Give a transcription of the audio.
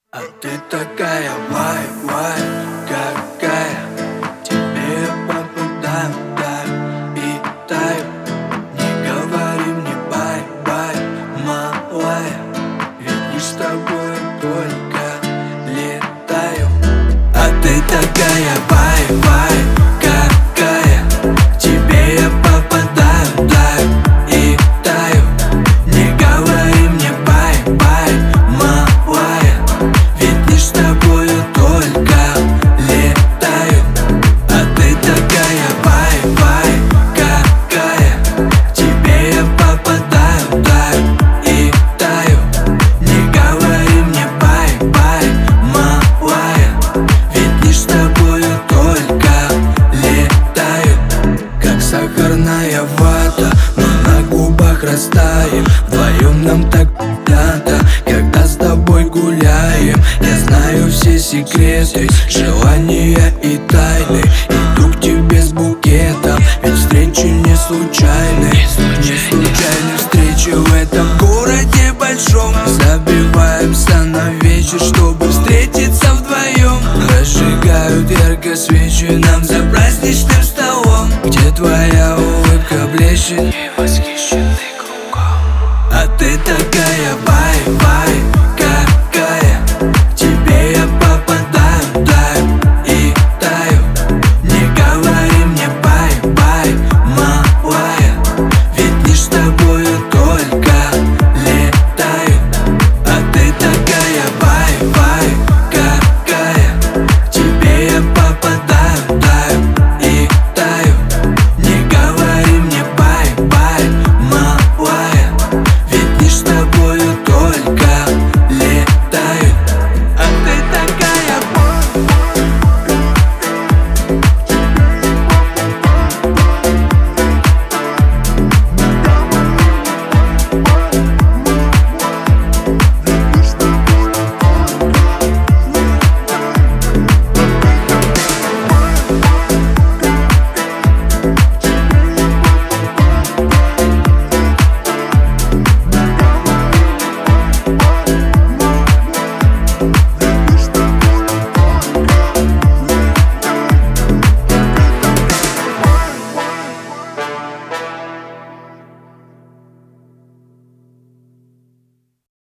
А ты такая вай, какая. Тебе я попадаю, таю и таю. Не говори мне бай, малая, ведь лишь с тобой только летаю. А ты такая вай, какая. Тебе я попадаю, таю и таю. Не говори мне бай, малая, ведь лишь с тобою только летаю. А ты такая вай, какая. Тебе я попадаю, таю и таю. Не говори мне бай, малая, ведь лишь с тобою только летаю. Как сахарная вата, но на губах растаем. Вдвоем нам так надо, когда с тобой гуляем. Я знаю все секреты, желаю